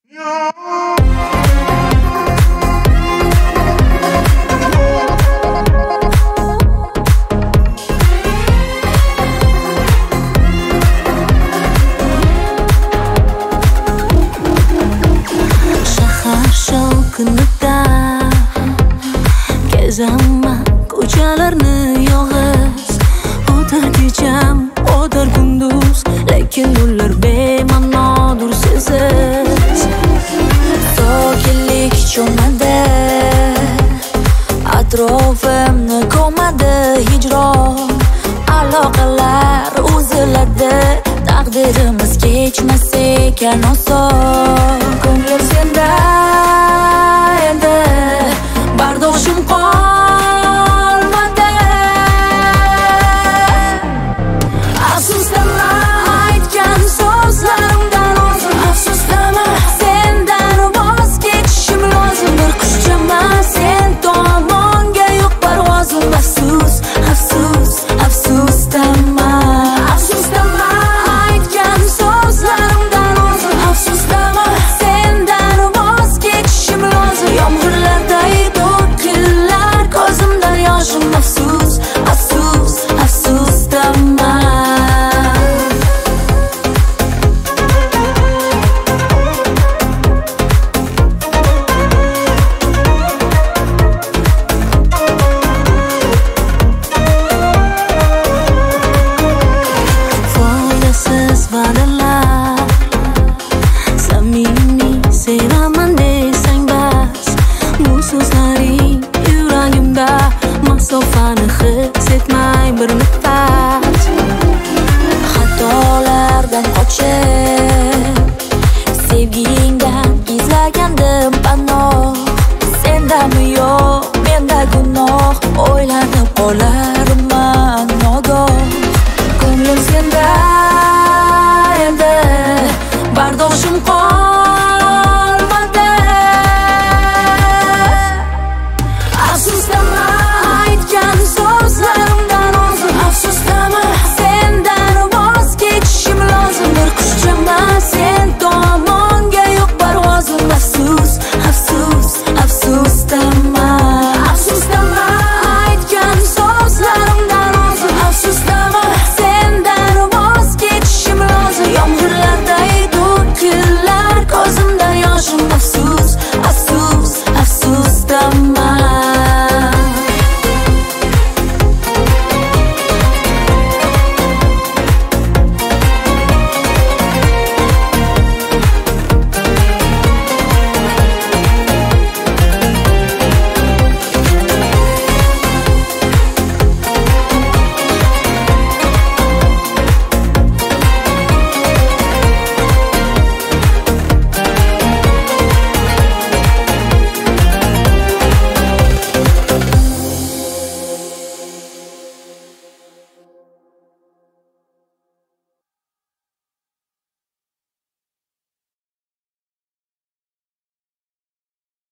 Shahar shovqinida kezaman ko'chalarni yolg'iz. O'tar kecham, o'tar kunduz, lekin ular bema'nodur siz. Sokinlik cho'madi, atrofimni ko'madi hijron. Aloqalar uziladi, taqdirimiz kechmas ekan oson. Ko'nglim senda endi, bardoshim qolmadi. Afsusdama aytgan so'zlarimdan o'zim, afsusdama sendan voz kechishim lozim. Bir qushchaman sen tomonga yo'q parvozim. Afsus, afsus, afsusdama, afsusdama aytgan so'zlarimdan o'zim, afsusdama sendan voz kechishim lozim. Yomg'irlarday to'kilar ko'zimdan yoshim. Afsus, afsus, afsusdama. Foydasiz va'dalar, samimiy sevaman desang bas. Bu so'zlaring yuragimda masofani his etmay bir nafas. Xatolardan qochib, sevgingdan izlagandim panoh. Sendami yo'q, menda gunoh, o'ylanib qolarman nogoh. Ko'nglim senda endi, bardoshim